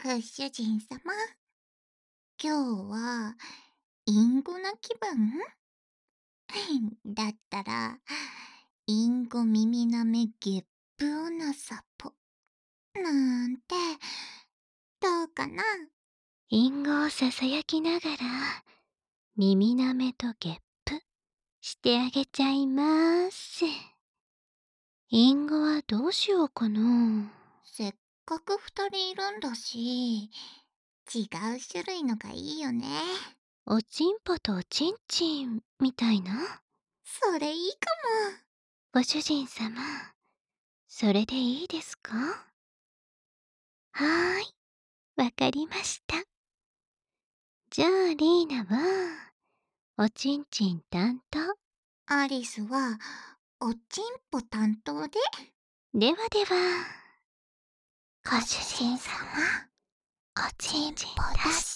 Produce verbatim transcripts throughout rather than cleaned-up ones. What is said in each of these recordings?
ご主人様、今日はインゴな気分だったら、インゴ耳なめゲップおなさぽなんてどうかな。 インゴをささやきながら耳なめとゲップしてあげちゃいます。インゴはどうしようかな。 せっかく二人いるんだし、違う種類のがいいよね。 おちんぽとおちんちんみたいな。 それいいかも。 ご主人様、それでいいですか？はーい、わかりました。じゃあリーナはおちんちん担当。 アリスはおちんぽ担当で。 ではでは、 ご主人様、おちんぽ出して。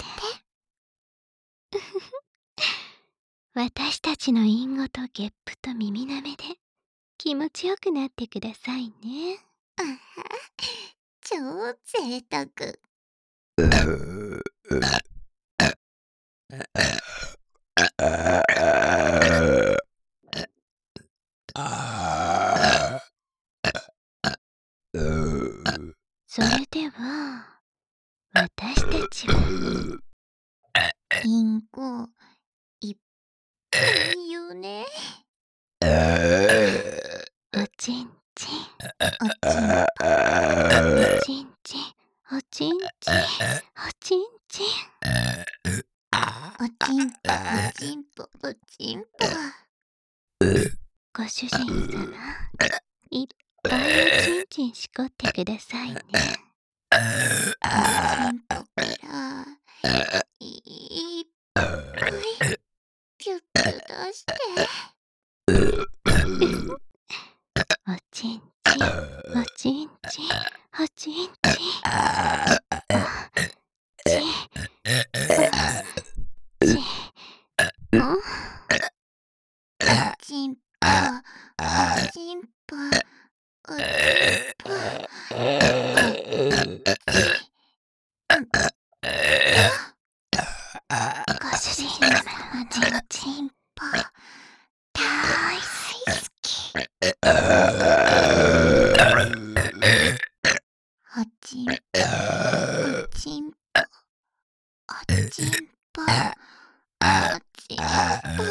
私たちのインゴとゲップと耳なめで気持ちよくなってくださいね。 あは、超贅沢。 それでは、私たちはインゴ、いっぱい言うね。 おちんちん、 おちんぽ、 おちんちん、おちんちん、おちんちん。 おちんぽ、おちんぽ、おちんぽ。 ご主人様、いっぱいおちんちんしこってくださいね。 おちんぽから、いっぱい、ピュッピュ出して。 おちんちん、おちんちん、おちんちん。あちん、ちん、ん？ おちんぽ、おちんぽ、おちんぽ、 ご主人様のおちんちん。 んぽ、大好き。おちんぽ、おちんぽ、おちんぽ、おちんぽ。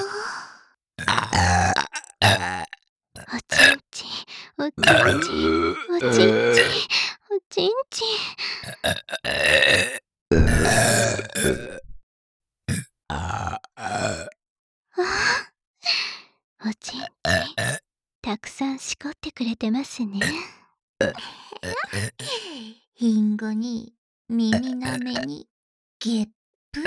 おちんちん、おちんちん、おちんちん、おちんちん。ああ、おちんちん、たくさんしこってくれてますね。 インゴに耳なめにゲップって。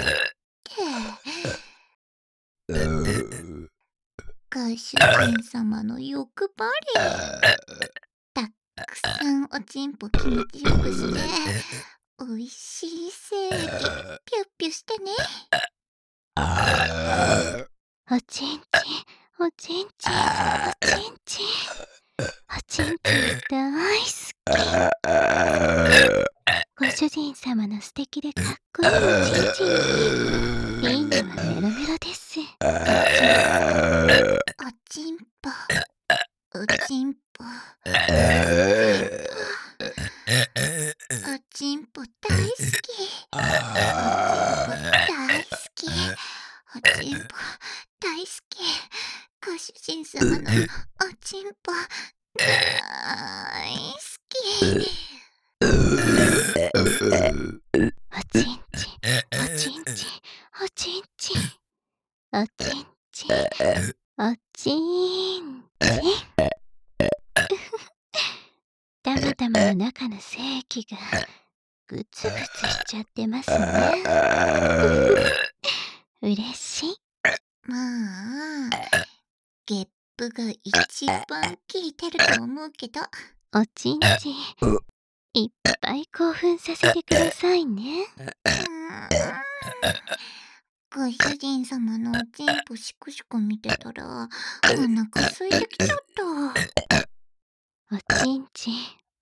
ご主人様の欲張り。たくさんおちんぽ気持ちよくして、おいしい精液ピュッピュしてね。 おちんちん、おちんちん、おちんちん。おちんちん大好き。ご主人様の素敵でかっこいいおちんちんに、リーナはメロメロです。 おちんぽ、おちんぽ、おちんぽ大好き。おちんぽ大好き。おちんぽ大好き。ご主人様のおちんぽ大好き。 おちんちん、おちんちん、おちんちん。おちんちん、おちんちん。たまたまの中の精液がグツグツしちゃってますね。嬉しい。 まあ、ゲップが一番効いてると思うけど。 おちんちん、いっぱい興奮させてくださいね。 ご主人様のおちんぽシクシク見てたらお腹空いてきちゃった。 おちんちん、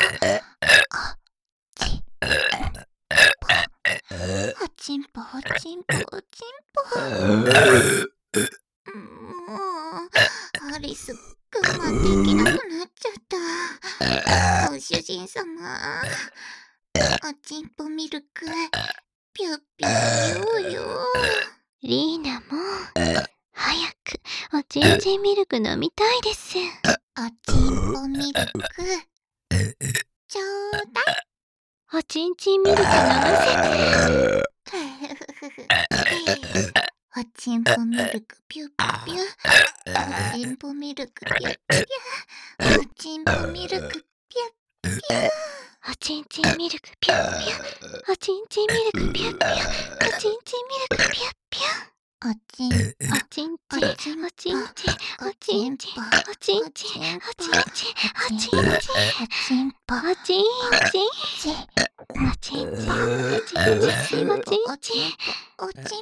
おちんぽおちんぽおちんぽ。もうご主人様、おちんぽミルク、ぴゅっぴゅ言おうよ。 リーナも、早くおちんちんミルク飲みたいです。 おちんぽミルク、ちょうだい。 おちんちんミルク飲ませて。 おちんぽミルクピュッピュ、おちんぽミルクピュッピュ、おちんぽミルクピュッピュ、 おちんちんミルクピュッピュ、おちんちんミルクピュッピュ、おちんちんミルクピュッピュ。 おちん、 おちんちん、おちんちん、おちんちん、おちんちん、おちんちん、おちんちん、おちんちん、 おちんぽ、 おちんちん、おちんちん、おちんちん、おちんちん、おちんちん。 おちんぽ、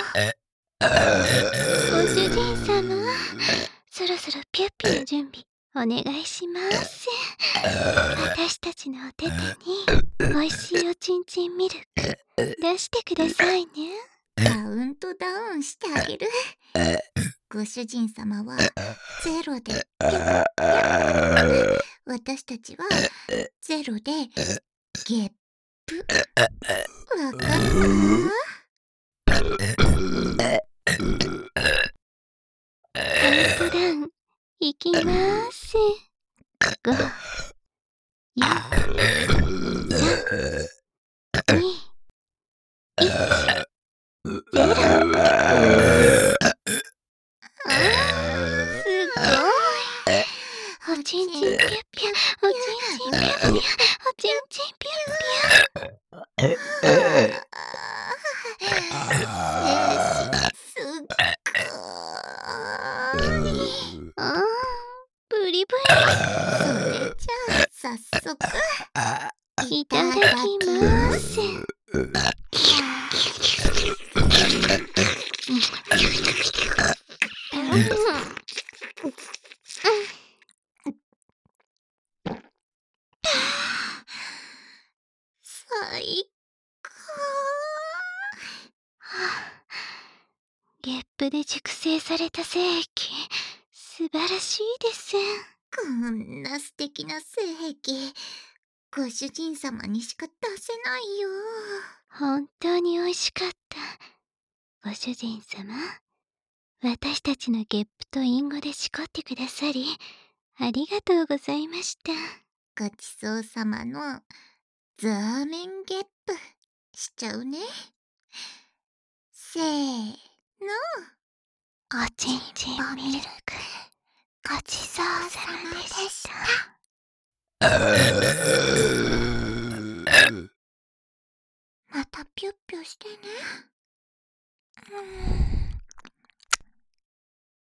ご主人様、そろそろピュッピの準備お願いします。私たちのお手手に美味しいおちんちんミルク出してくださいね。 カウントダウンしてあげる。ご主人様はゼロでピュッピュッ、私たちはゼロでゲップ。わかった？ カウントダウンいきまーす。ご、よん、さん、に、いち、ゼロ。あー、すごい。おちんちんぴゅっぴゅ、おちんちんぴゅっぴゅ、おちんちんぴゅっぴゅ。 すっごい。 あー、ブリブリ。 それじゃあ早速いただきます。 最高。 ゲップで熟成された精液、素晴らしいです。 こんな素敵な精液、ご主人様にしか出せないよ。 本当に美味しかった。ご主人様、私たちのゲップとインゴでしこってくださり、ありがとうございました。 ごちそうさまのザーメンゲップしちゃうね。せーの。 おちんちんミルク、ごちそうさまでした。 またピュッピュしてね。うん